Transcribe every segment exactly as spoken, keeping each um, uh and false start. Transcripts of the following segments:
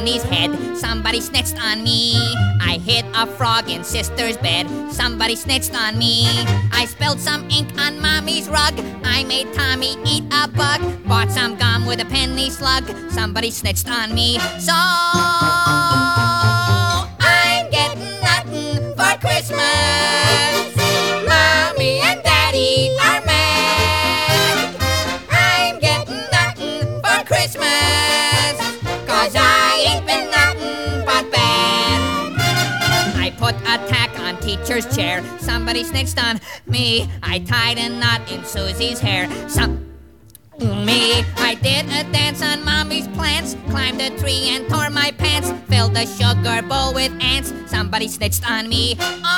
Daddy's head. Somebody snitched on me. I hit a frog in sister's bed. Somebody snitched on me. I spilled some ink on Mommy's rug. I made Tommy eat a bug. Bought some gum with a penny slug. Somebody snitched on me. So I'm getting nothing for Christmas. Mommy and Daddy are mad. I'm getting nothing for Christmas, 'cause I ain't been nothing but bad. I put a tack on teacher's chair. Somebody snitched on me. I tied a knot in Susie's hair. Some me. I did a dance on Mommy's plants. Climbed a tree and tore my pants. Filled a sugar bowl with ants. Somebody snitched on me.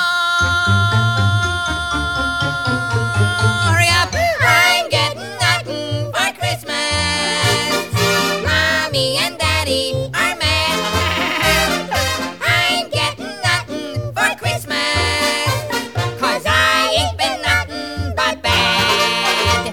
Oh, hurry up! I'm getting nothing for Christmas. Mommy and Daddy are mad. I'm getting nothing for Christmas, 'cause I ain't been nothing but bad.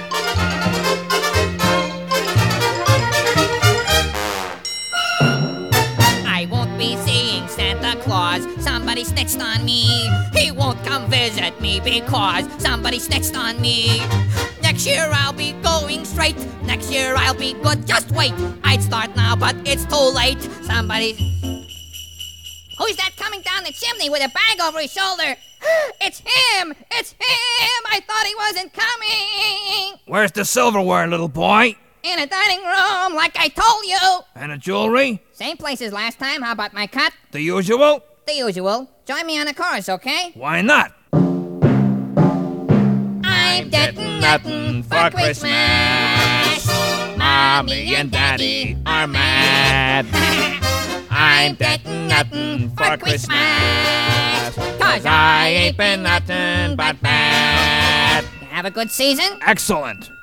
I won't be seeing Santa Claus. Somebody snitched on me. He won't come visit me because somebody snitched on me. Next year I'll be going straight. Next year I'll be good. Just wait. I'd start now, but it's too late. Somebody... Who's that coming down the chimney with a bag over his shoulder? It's him! It's him! I thought he wasn't coming! Where's the silverware, little boy? In a dining room, like I told you! And the jewelry? Same place as last time. How about my cut? The usual? The usual. Join me on the chorus, okay? Why not? I'm getting nothing for Christmas. Mommy and Daddy are mad. I'm getting nothing for Christmas, 'cause I ain't been nothing but bad. Have a good season? Excellent.